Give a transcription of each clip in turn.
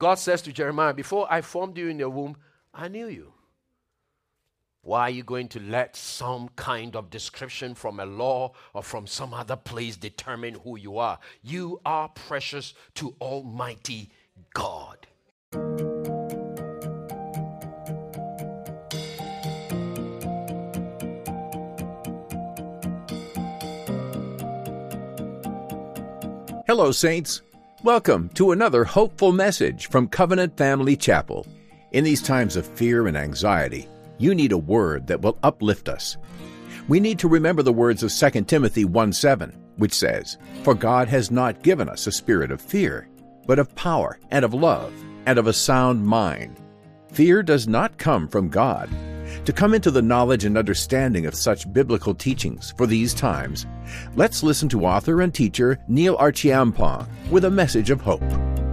God says to Jeremiah, before I formed you in the womb, I knew you. Why are you going to let some kind of description from a law or from some other place determine who you are? You are precious to Almighty God. Hello, Saints. Welcome to another hopeful message from Covenant Family Chapel. In these times of fear and anxiety, you need a word that will uplift us. We need to remember the words of 2 Timothy 1:7, which says, "For God has not given us a spirit of fear, but of power and of love and of a sound mind." Fear does not come from God. To come into the knowledge and understanding of such biblical teachings for these times, let's listen to author and teacher Neil Archiampong with a message of hope.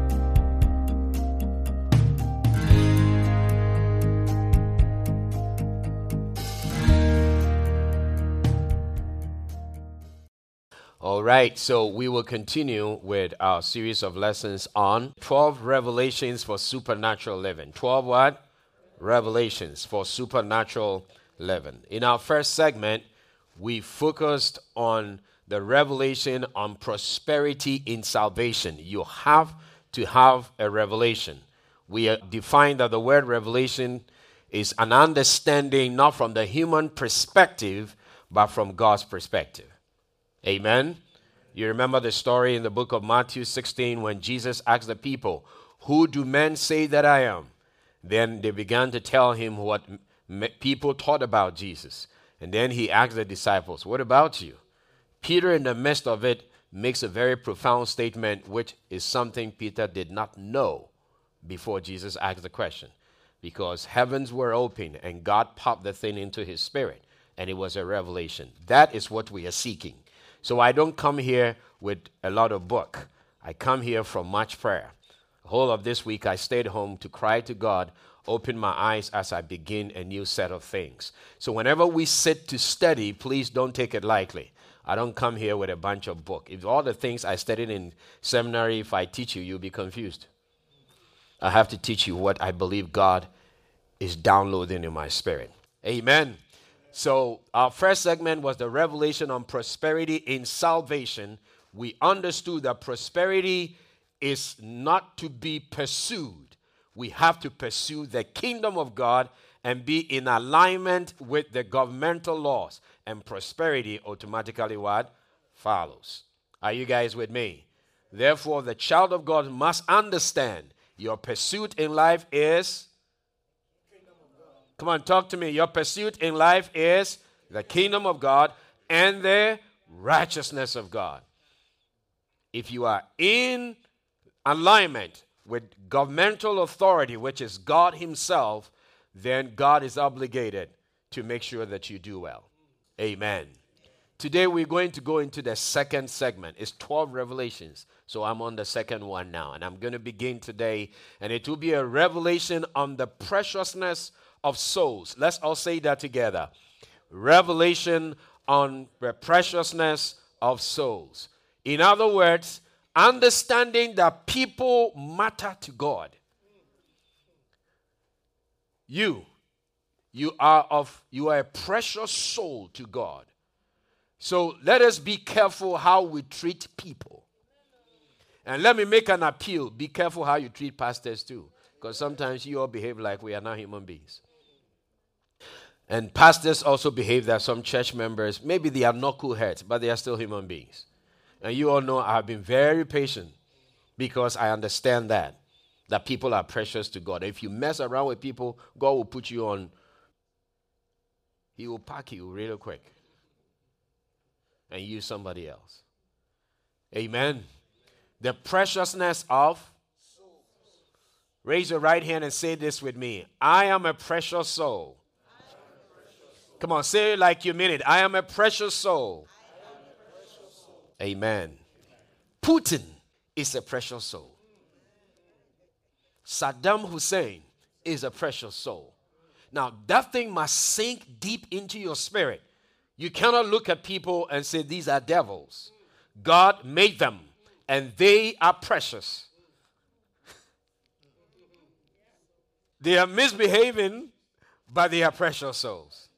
All right, so we will continue with our series of lessons on 12 revelations for supernatural living. 12 what? Revelations for supernatural living. In our first segment, we focused on the revelation on prosperity in salvation. You have to have a revelation. We defined that the word revelation is an understanding not from the human perspective, but from God's perspective. Amen. You remember the story in the book of Matthew 16 when Jesus asked the people, "Who do men say that I am?" Then they began to tell him what people thought about Jesus. And then he asked the disciples, "What about you?" Peter, in the midst of it, makes a very profound statement, which is something Peter did not know before Jesus asked the question. Because heavens were open and God popped the thing into his spirit. And it was a revelation. That is what we are seeking. So I don't come here with a lot of book. I come here from much prayer. The whole of this week I stayed home to cry to God, open my eyes as I begin a new set of things. So whenever we sit to study, please don't take it lightly. I don't come here with a bunch of book. If all the things I studied in seminary, if I teach you, you'll be confused. I have to teach you what I believe God is downloading in my spirit. Amen. So our first segment was the revelation on prosperity in salvation. We understood that prosperity is not to be pursued. We have to pursue the kingdom of God and be in alignment with the governmental laws. And prosperity automatically what? Follows. Are you guys with me? Therefore, the child of God must understand your pursuit in life is... Come on, talk to me. Your pursuit in life is the kingdom of God and the righteousness of God. If you are in alignment with governmental authority, which is God himself, then God is obligated to make sure that you do well. Amen. Today we're going to go into the second segment. It's 12 revelations. So I'm on the second one now. And I'm going to begin today. And it will be a revelation on the preciousness of souls. Let's all say that together. Revelation on the preciousness of souls. In other words, understanding that people matter to God. You are a precious soul to God. So let us be careful how we treat people. And let me make an appeal. Be careful how you treat pastors too. Because sometimes you all behave like we are not human beings. And pastors also behave that some church members, maybe they are knuckleheads, but they are still human beings. And you all know I have been very patient because I understand that people are precious to God. If you mess around with people, God will put you on. He will pack you real quick and use somebody else. Amen. The preciousness of. Raise your right hand and say this with me. I am a precious soul. Come on, say it like you mean it. I am a precious soul. Amen. Putin is a precious soul. Saddam Hussein is a precious soul. Now, that thing must sink deep into your spirit. You cannot look at people and say, these are devils. God made them, and they are precious. They are misbehaving, but they are precious souls.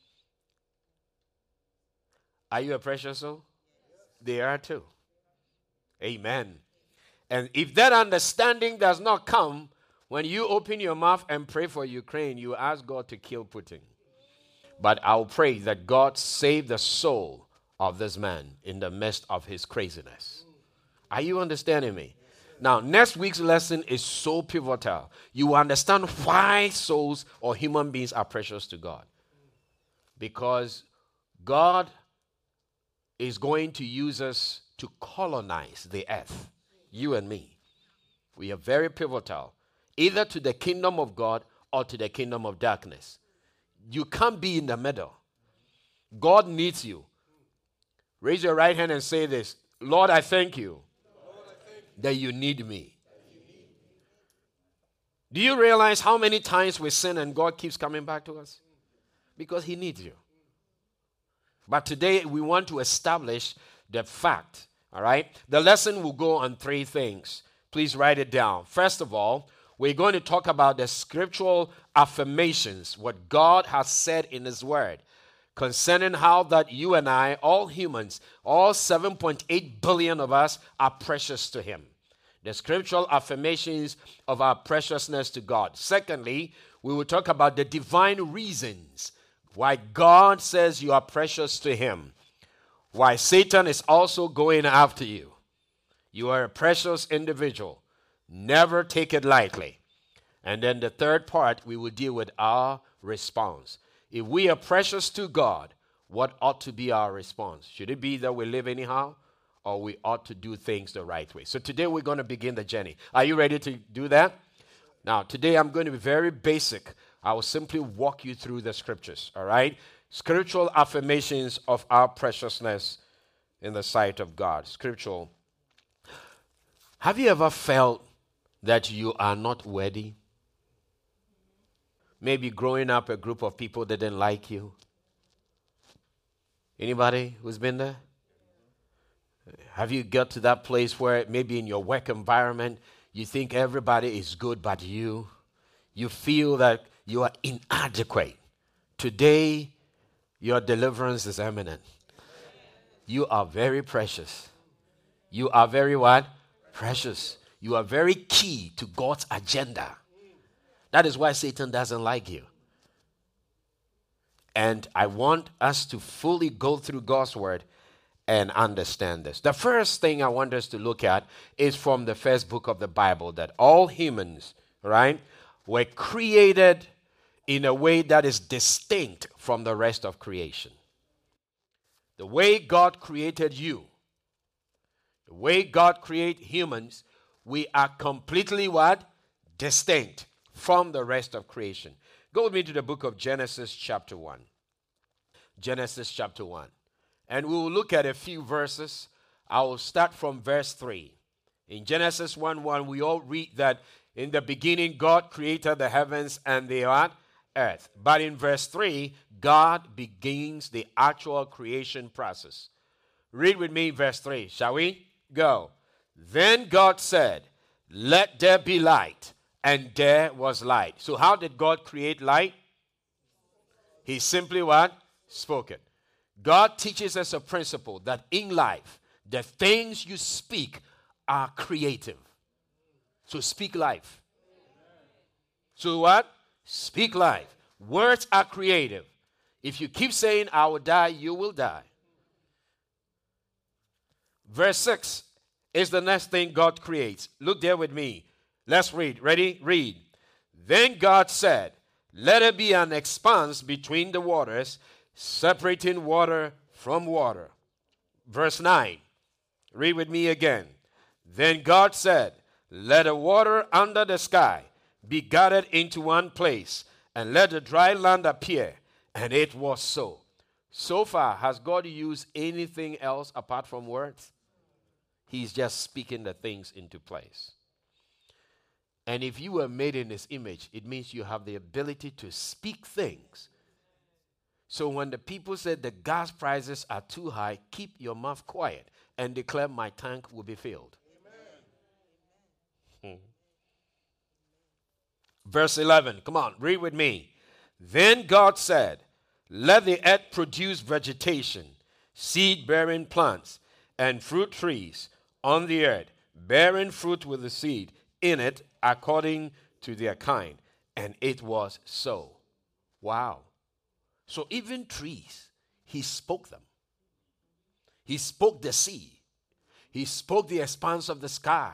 Are you a precious soul? They are too. Amen. And if that understanding does not come, when you open your mouth and pray for Ukraine, you ask God to kill Putin. But I'll pray that God save the soul of this man in the midst of his craziness. Are you understanding me? Now, next week's lesson is so pivotal. You understand why souls or human beings are precious to God. Because God is going to use us to colonize the earth. You and me. We are very pivotal, either to the kingdom of God or to the kingdom of darkness. You can't be in the middle. God needs you. Raise your right hand and say this. Lord, I thank you that you need me. Do you realize how many times we sin and God keeps coming back to us? Because he needs you. But today we want to establish the fact, all right? The lesson will go on three things. Please write it down. First of all, we're going to talk about the scriptural affirmations, what God has said in his word, concerning how that you and I, all humans, all 7.8 billion of us, are precious to him. The scriptural affirmations of our preciousness to God. Secondly, we will talk about the divine reasons why God says you are precious to him. Why Satan is also going after you. You are a precious individual. Never take it lightly. And then the third part, we will deal with our response. If we are precious to God, what ought to be our response? Should it be that we live anyhow, or we ought to do things the right way? So today we're going to begin the journey. Are you ready to do that? Now, today I'm going to be very basic. I will simply walk you through the scriptures, all right? Scriptural affirmations of our preciousness in the sight of God. Scriptural. Have you ever felt that you are not worthy? Maybe growing up, a group of people didn't like you. Anybody who's been there? Have you got to that place where maybe in your work environment, you think everybody is good but you? You feel that you are inadequate. Today, your deliverance is imminent. You are very precious. You are very what? Precious. You are very key to God's agenda. That is why Satan doesn't like you. And I want us to fully go through God's word and understand this. The first thing I want us to look at is from the first book of the Bible, that all humans, right, were created in a way that is distinct from the rest of creation. The way God created you, the way God created humans, we are completely what? Distinct from the rest of creation. Go with me to the book of Genesis chapter 1. Genesis chapter 1. And we will look at a few verses. I will start from verse 3. In Genesis 1:1, we all read that in the beginning God created the heavens and the earth. But in verse 3, God begins the actual creation process. Read with me verse 3, shall we? Go. Then God said, let there be light. And there was light. So how did God create light? He simply what? Spoke it. God teaches us a principle that in life, the things you speak are creative. So speak life. So what? Speak life. Words are creative. If you keep saying, I will die, you will die. Verse 6 is the next thing God creates. Look there with me. Let's read. Ready? Read. Then God said, let it be an expanse between the waters, separating water from water. Verse 9. Read with me again. Then God said, let the water under the sky be gathered into one place, and let the dry land appear. And it was so. So far, has God used anything else apart from words? He's just speaking the things into place. And if you were made in his image, it means you have the ability to speak things. So when the people said the gas prices are too high, keep your mouth quiet and declare my tank will be filled. Verse 11. Come on, read with me. Then God said, let the earth produce vegetation, seed-bearing plants, and fruit trees on the earth, bearing fruit with the seed in it according to their kind. And it was so. Wow. So even trees, he spoke them. He spoke the sea. He spoke the expanse of the sky.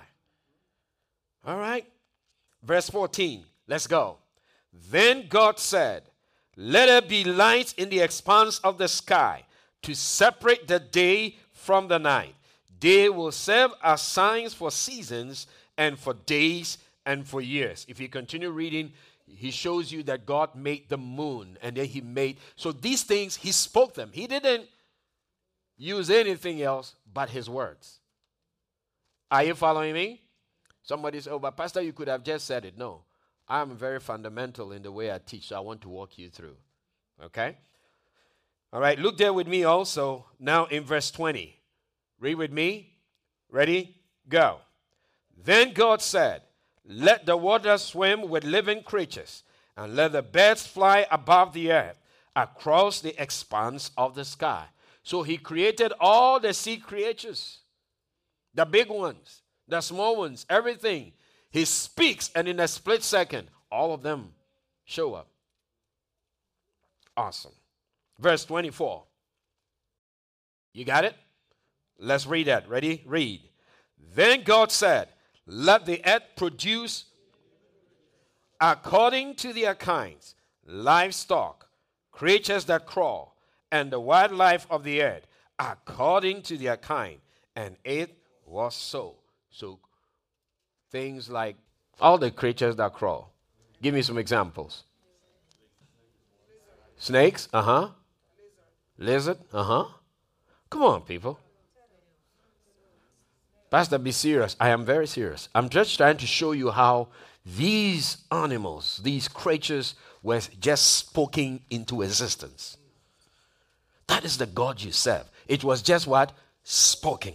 All right. Verse 14. Let's go. Then God said, let there be light in the expanse of the sky to separate the day from the night. They will serve as signs for seasons and for days and for years. If you continue reading, he shows you that God made the moon, and then he made, so these things, he spoke them. He didn't use anything else but his words. Are you following me? Somebody said, oh, but Pastor, you could have just said it. No, I'm very fundamental in the way I teach, so I want to walk you through. Okay? All right, look there with me also now in verse 20. Read with me. Ready? Go. Then God said, let the waters swim with living creatures, and let the birds fly above the earth across the expanse of the sky. So he created all the sea creatures, the big ones, the small ones, everything. He speaks, and in a split second, all of them show up. Awesome. Verse 24. You got it? Let's read that. Ready? Read. Then God said, let the earth produce according to their kinds, livestock, creatures that crawl, and the wildlife of the earth, according to their kind. And it was so. So things like all the creatures that crawl. Give me some examples. Snakes? Lizard? Come on, people. Pastor, be serious. I am very serious. I'm just trying to show you how these animals, these creatures, were just spoken into existence. That is the God you serve. It was just what? Spoken.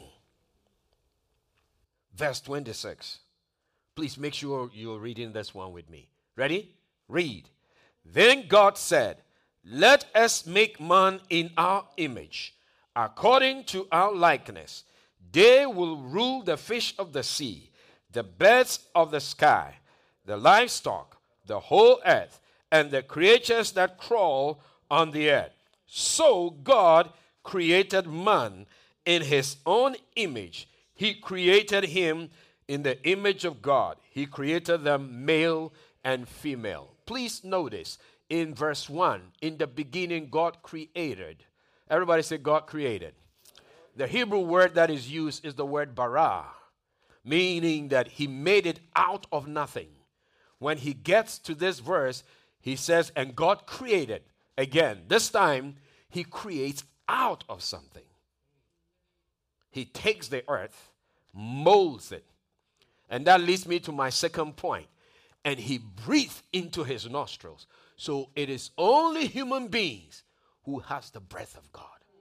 Verse 26. Please make sure you're reading this one with me. Ready? Read. Then God said, let us make man in our image, according to our likeness. They will rule the fish of the sea, the birds of the sky, the livestock, the whole earth, and the creatures that crawl on the earth. So God created man in his own image. He created him in the image of God. He created them male and female. Please notice in verse 1, in the beginning God created. Everybody say God created. The Hebrew word that is used is the word bara, meaning that he made it out of nothing. When he gets to this verse, he says, and God created. Again, this time, he creates out of something. He takes the earth, molds it. And that leads me to my second point. And he breathed into his nostrils. So it is only human beings who has the breath of God.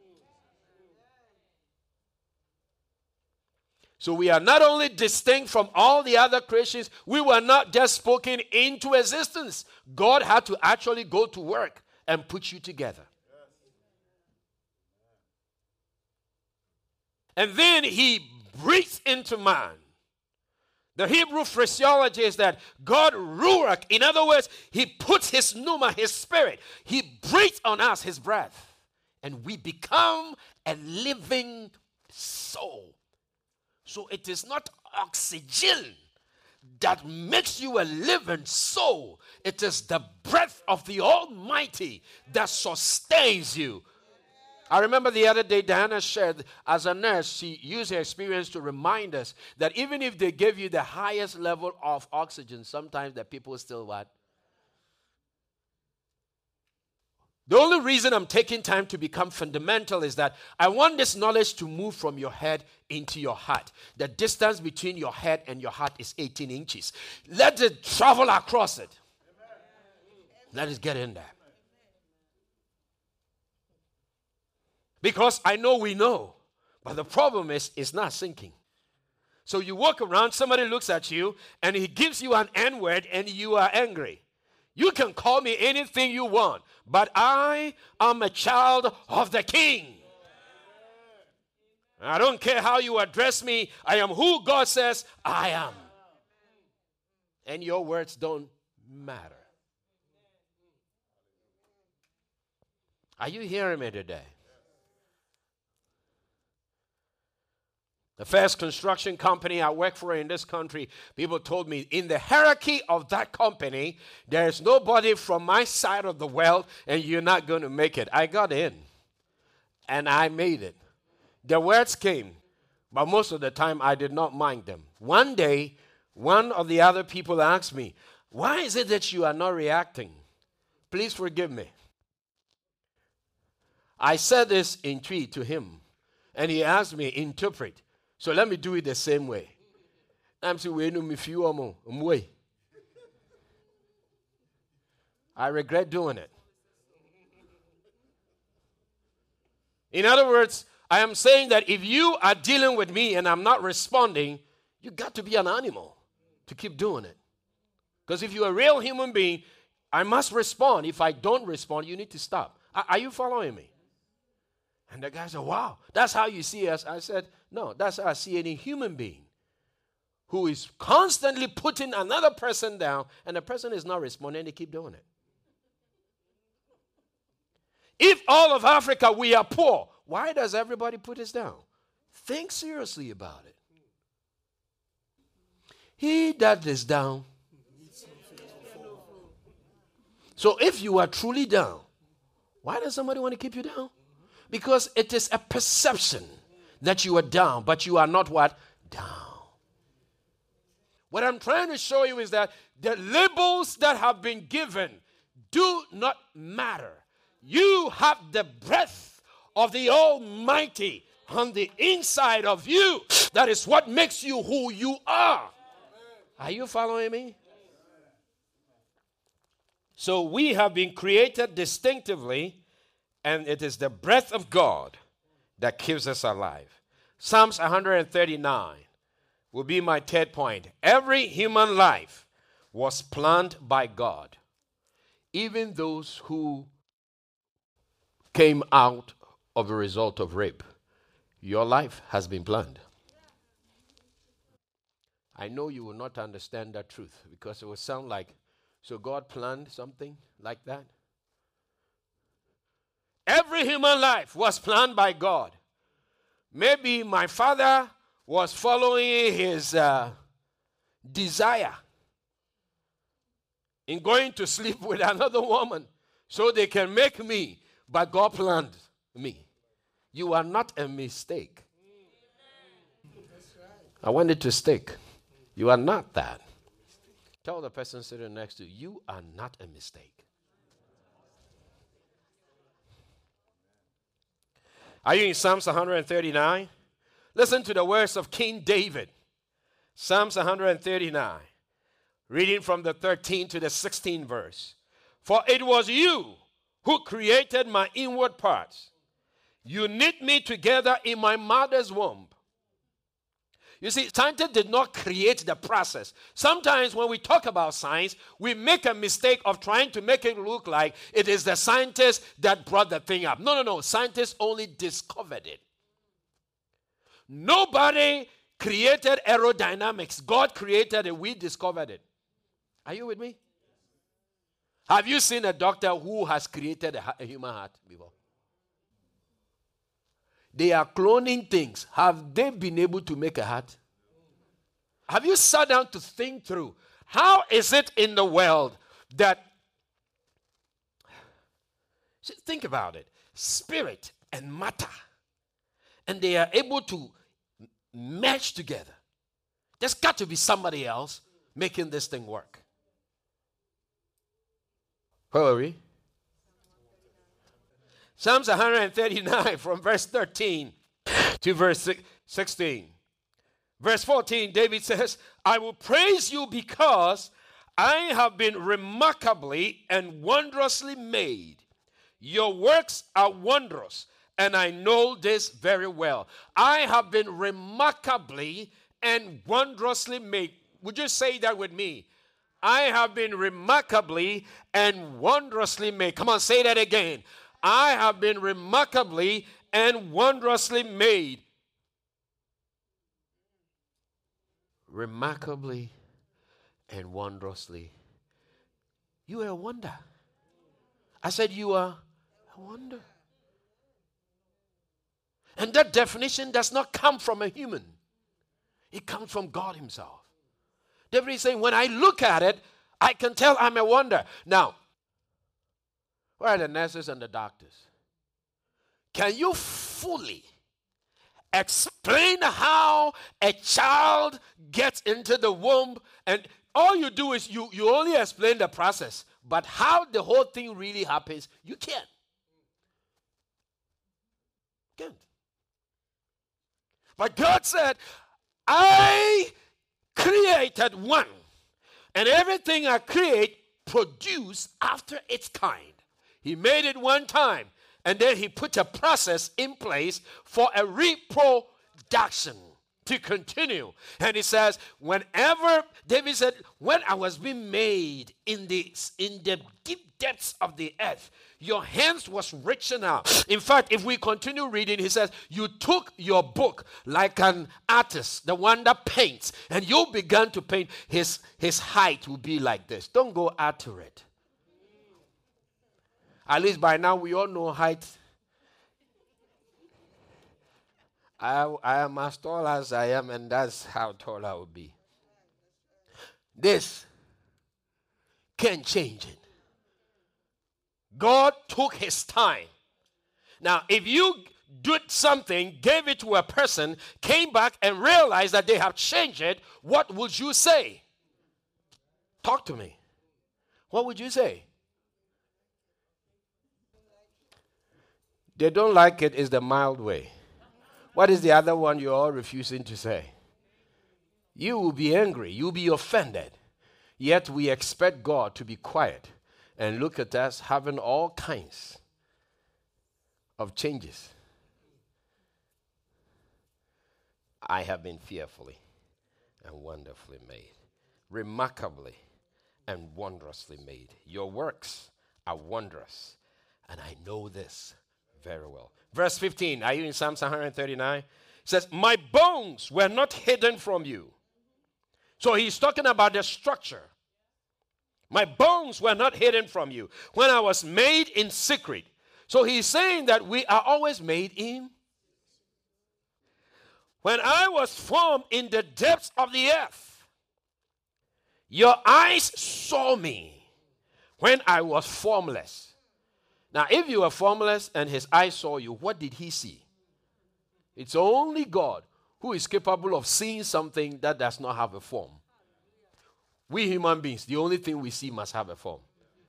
So we are not only distinct from all the other creations, we were not just spoken into existence. God had to actually go to work and put you together. And then he breathes into man. The Hebrew phraseology is that God ruach. In other words, he puts his pneuma, his spirit. He breathes on us his breath. And we become a living soul. So it is not oxygen that makes you a living soul. It is the breath of the Almighty that sustains you. I remember the other day Diana shared, as a nurse, she used her experience to remind us that even if they give you the highest level of oxygen, sometimes the people still what? The only reason I'm taking time to become fundamental is that I want this knowledge to move from your head into your heart. The distance between your head and your heart is 18 inches. Let it travel across it. Let it get in there. Because I know we know, but the problem is it's not sinking. So you walk around, somebody looks at you, and he gives you an N-word, and you are angry. You can call me anything you want, but I am a child of the King. I don't care how you address me. I am who God says I am. And your words don't matter. Are you hearing me today? The first construction company I worked for in this country, people told me in the hierarchy of that company, there's nobody from my side of the world and you're not going to make it. I got in and I made it. The words came, but most of the time I did not mind them. One day, one of the other people asked me, why is it that you are not reacting? Please forgive me. I said this in Twi to him, and he asked me, interpret. So let me do it the same way. I'm saying, I regret doing it. In other words, I am saying that if you are dealing with me and I'm not responding, you got to be an animal to keep doing it. Because if you're a real human being, I must respond. If I don't respond, you need to stop. Are you following me? And the guy said, wow, that's how you see us. I said, no, that's how I see any human being who is constantly putting another person down and the person is not responding, they keep doing it. If all of Africa, we are poor, why does everybody put us down? Think seriously about it. He that is down. So if you are truly down, why does somebody want to keep you down? Because it is a perception that you are down, but you are not what? Down. What I'm trying to show you is that the labels that have been given do not matter. You have the breath of the Almighty on the inside of you. That is what makes you who you are. Are you following me? So we have been created distinctively, and it is the breath of God that keeps us alive. Psalms 139 will be my third point. Every human life was planned by God. Even those who came out of a result of rape. Your life has been planned. I know you will not understand that truth because it will sound like, so God planned something like that? Every human life was planned by God. Maybe my father was following his desire in going to sleep with another woman so they can make me, but God planned me. You are not a mistake. I want it to stick. You are not that. Tell the person sitting next to you, you are not a mistake. Are you in Psalms 139? Listen to the words of King David. Psalms 139. Reading from the 13th to the 16th verse. For it was you who created my inward parts. You knit me together in my mother's womb. You see, scientists did not create the process. Sometimes when we talk about science, we make a mistake of trying to make it look like it is the scientists that brought the thing up. No. Scientists only discovered it. Nobody created aerodynamics. God created it. We discovered it. Are you with me? Have you seen a doctor who has created a human heart before? They are cloning things. Have they been able to make a heart? Have you sat down to think through how is it in the world that, think about it, spirit and matter, and they are able to mesh together. There's got to be somebody else making this thing work. Where are we? Psalms 139 from verse 13 to verse 16. Verse 14, David says, I will praise you because I have been remarkably and wondrously made. Your works are wondrous, and I know this very well. I have been remarkably and wondrously made. Would you say that with me? I have been remarkably and wondrously made. Come on, say that again. I have been remarkably and wondrously made. Remarkably and wondrously. You are a wonder. I said you are a wonder. And that definition does not come from a human. It comes from God himself. David is saying, when I look at it, I can tell I'm a wonder. Now, where are the nurses and the doctors? Can you fully explain how a child gets into the womb? And all you do is you only explain the process. But how the whole thing really happens, you can't. But God said, I created one. And everything I create produce after its kind. He made it one time. And then he put a process in place for a reproduction to continue. And he says, whenever, David said, when I was being made in the deep depths of the earth, your hands was reaching out. In fact, if we continue reading, he says, you took your book like an artist, the one that paints, and you began to paint. His height will be like this. Don't go accurate. At least by now we all know height. I am as tall as I am, and that's how tall I will be. This can change it. God took his time. Now, if you did something, gave it to a person, came back and realized that they have changed it, what would you say? Talk to me. What would you say? They don't like it is the mild way. What is the other one you're all refusing to say? You will be angry. You'll be offended. Yet we expect God to be quiet and look at us having all kinds of changes. I have been fearfully and wonderfully made, remarkably and wondrously made. Your works are wondrous, and I know this very well. Verse 15, are you in Psalms 139? It says, my bones were not hidden from you. So he's talking about the structure. My bones were not hidden from you when I was made in secret. So he's saying that we are always made in. When I was formed in the depths of the earth, your eyes saw me when I was formless. Now, if you were formless and his eyes saw you, what did he see? It's only God who is capable of seeing something that does not have a form. We human beings, the only thing we see must have a form.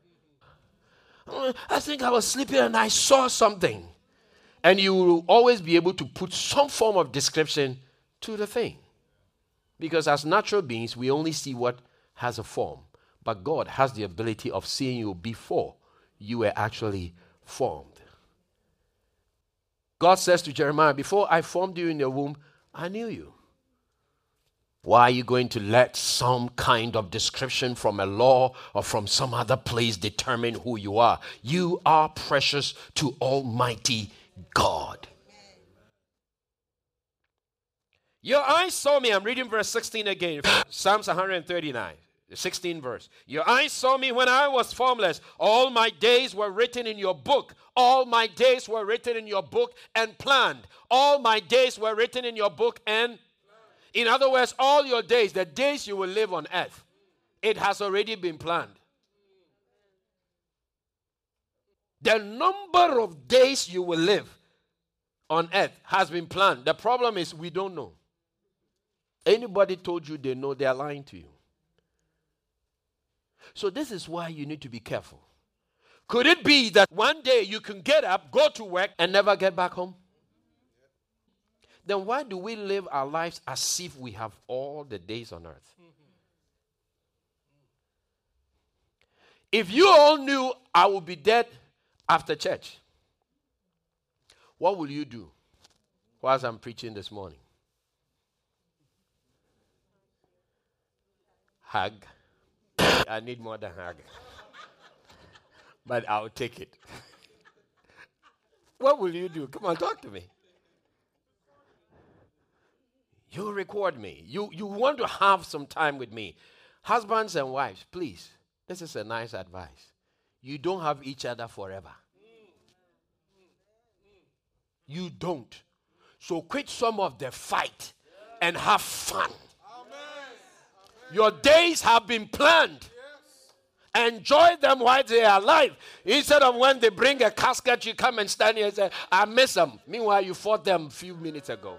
I think I was sleeping and I saw something. And you will always be able to put some form of description to the thing. Because as natural beings, we only see what has a form. But God has the ability of seeing you before you were actually formed. God says to Jeremiah, before I formed you in your womb, I knew you. Why are you going to let some kind of description from a law or from some other place determine who you are? You are precious to Almighty God. Your eyes saw me. I'm reading verse 16 again. Psalms 139. The 16th verse. Your eyes saw me when I was formless. All my days were written in your book. All my days were written in your book and planned. All my days were written in your book and, in other words, all your days, the days you will live on earth, it has already been planned. The number of days you will live on earth has been planned. The problem is we don't know. Anybody told you they know, they are lying to you. So this is why you need to be careful. Could it be that one day you can get up, go to work, and never get back home? Then why do we live our lives as if we have all the days on earth? If you all knew I would be dead after church, what will you do whilst I'm preaching this morning? hug. I need more than hug. But I'll take it. What will you do? Come on, talk to me. You record me. You want to have some time with me. Husbands and wives, please. This is a nice advice. You don't have each other forever. You don't. So quit some of the fight and have fun. Your days have been planned. Enjoy them while they are alive. Instead of when they bring a casket, you come and stand here and say, I miss them. Meanwhile, you fought them a few minutes ago.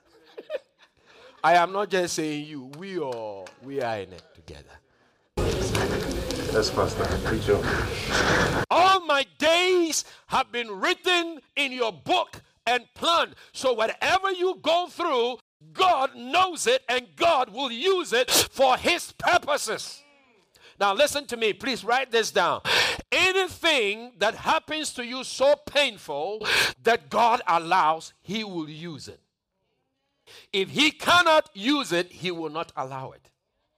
I am not just saying you. We are in it together. That's Pastor. Good job. All my days have been written in your book and planned. So whatever you go through, God knows it and God will use it for his purposes. Now listen to me. Please write this down. Anything that happens to you so painful that God allows, he will use it. If he cannot use it, he will not allow it.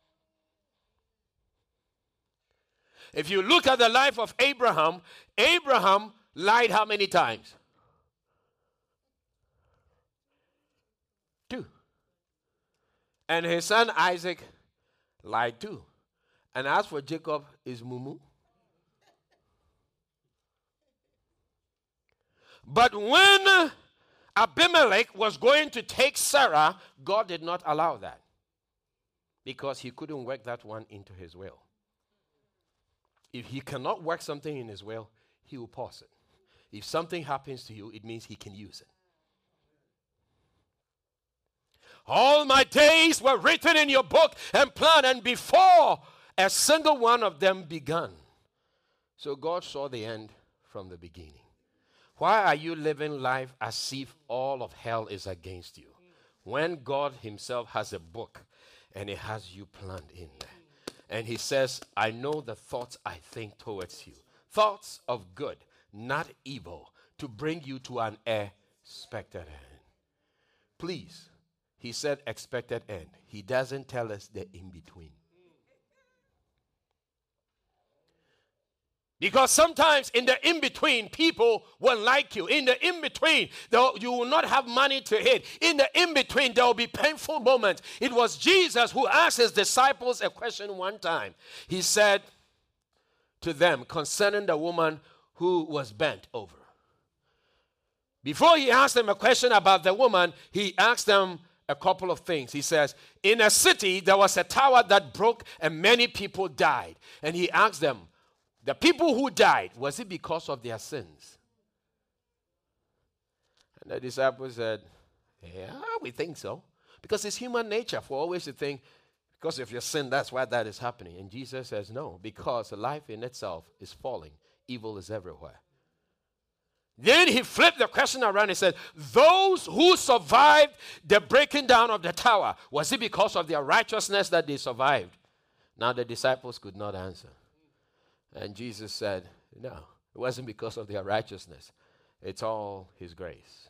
If you look at the life of Abraham, Abraham lied how many times? 2. And his son Isaac lied too. And as for Jacob, is mumu. But when Abimelech was going to take Sarah, God did not allow that. Because he couldn't work that one into his will. If he cannot work something in his will, he will pause it. If something happens to you, it means he can use it. All my days were written in your book and planned, and before a single one of them began. So God saw the end from the beginning. Why are you living life as if all of hell is against you, when God himself has a book and he has you planned in there? And he says, I know the thoughts I think towards you. Thoughts of good, not evil, to bring you to an expected end. Please, he said expected end. He doesn't tell us the in-between. Because sometimes in the in-between, people will like you. In the in-between, you will not have money to eat. In the in-between, there will be painful moments. It was Jesus who asked his disciples a question one time. He said to them concerning the woman who was bent over. Before he asked them a question about the woman, he asked them a couple of things. He says, in a city, there was a tower that broke and many people died. And he asked them, the people who died, was it because of their sins? And the disciples said, yeah, we think so. Because it's human nature for always to think, because of your sin, that's why that is happening. And Jesus says, no, because life in itself is falling. Evil is everywhere. Then he flipped the question around and said, those who survived the breaking down of the tower, was it because of their righteousness that they survived? Now the disciples could not answer. And Jesus said, no, it wasn't because of their righteousness. It's all his grace.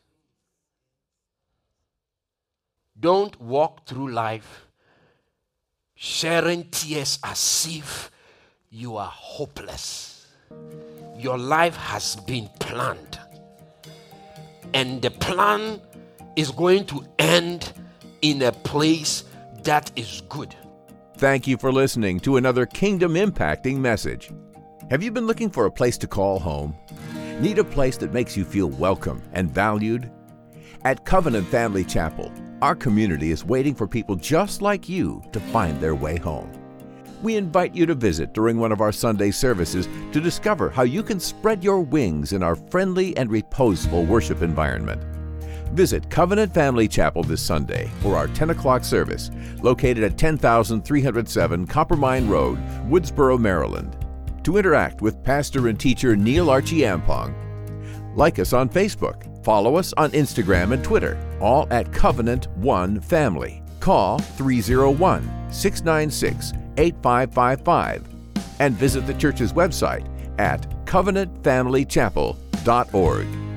Don't walk through life sharing tears as if you are hopeless. Your life has been planned. And the plan is going to end in a place that is good. Thank you for listening to another Kingdom Impacting message. Have you been looking for a place to call home? Need a place that makes you feel welcome and valued? At Covenant Family Chapel, our community is waiting for people just like you to find their way home. We invite you to visit during one of our Sunday services to discover how you can spread your wings in our friendly and reposeful worship environment. Visit Covenant Family Chapel this Sunday for our 10 o'clock service, located at 10,307 Coppermine Road, Woodsboro, Maryland. To interact with Pastor and Teacher Neil Archie Ampong, like us on Facebook, follow us on Instagram and Twitter, all at Covenant One Family. Call 301-696-8555 and visit the church's website at covenantfamilychapel.org.